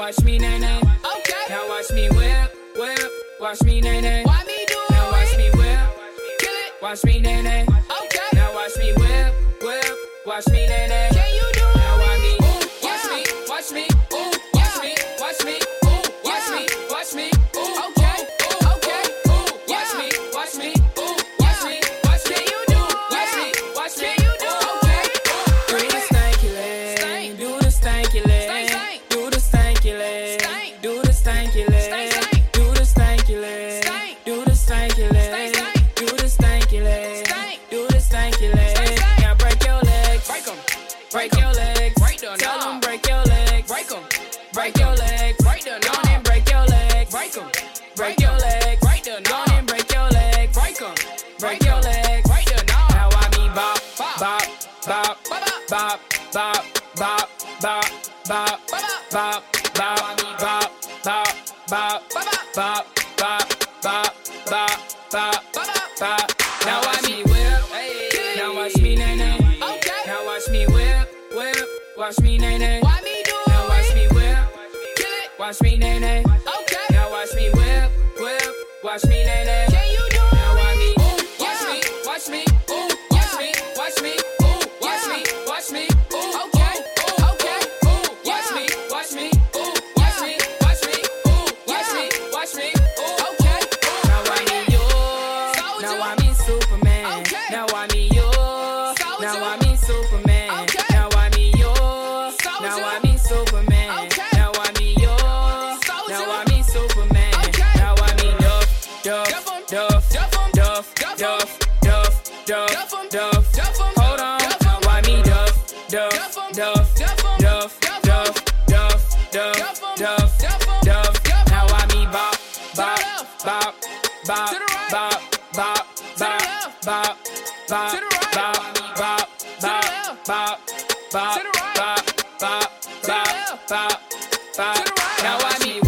watch me nay nay. Okay. Now watch me whip, whip. Watch me nay nay. Why me do Now it? watch me whip, Kill it. watch me nay nay. Okay. Now watch me whip, whip. Watch me nay nay. Can you do Now it? watch me, Ooh, watch yeah. me, watch me, Ooh, watch yeah. me, watch me, ooh, watch Yeah. me, watch me, ooh, Okay. ooh, Okay. ooh, ooh, watch Yeah. me, watch me, ooh, watch me, watch me, Can you do ooh, it? watch me, watch me, Can you do ooh, it? do Bring the it. stanky leg, Stank. do the stanky leg, Stank, stank. do the stanky leg, Stank. do the stanky leg, Stank, stank. do the stanky leg, Stank. do the stanky leg, Stank, stank. do the stanky leg, Stank. do the stanky leg. Stank, stank. Now break your legs, Break 'em. break your legs, Break the tell knob. them break your legs, Break 'em. break your legs, Break the go on knob. and break your legs, Break 'em. break your legs, Break the go on knob. and break your legs, Break 'em. break your legs, Break the knob. now I me bop, Bop. bop, bop, Bop, bop, bop, bop, bop, bop, Bop, bop, bop, bop, bop, bop, bop, bop, bop, bop, bop, bop. Now watch me whip, now watch me nay nay. Okay. Now watch me whip, whip, watch me nay nay. Why me do Now watch me it? whip, Kill it. watch me nay nay. Okay. Now watch me whip, whip, watch me nay nay. Can you do Now watch me, it? Ooh, watch yeah. me, watch me, Ooh, watch yeah. me, watch me, ooh, watch Yeah. me, watch me, ooh, Okay. ooh, Okay. ooh, watch Yeah. me, watch me, ooh, watch Yeah. me, watch me, ooh, watch Yeah. me, watch me, ooh. Okay. Now I me yours, Soldier. now I me Superman. Okay. Now I me yours, Soldier. now I me Superman. Okay. Now I me yours, Soldier. now I me Superman. Okay. Now I me yours, Soldier. now I me Superman. Okay. Now I me Duff, Duff, Duff 'em. Duff, Duff 'em. Duff, Duff 'em. Duff, Duff, Duff, Duff 'em. Duff. Duff 'em. Hold on, Duff now 'em. why me Duff, Duff, Duff 'em. Duff, Duff 'em. Duff, Duff 'em. Duff, Duff, Duff, Duff 'em. Duff, Duff 'em. Duff. Duff 'em. Now why me bop, bop, left. bop, bop, To the right. bop, bop, the bop, left. bop, bop, To the right. bop, bop, bop, left. bop, bop, To the right. bop, bop, the bop, left. bop, bop. To the right. Now why me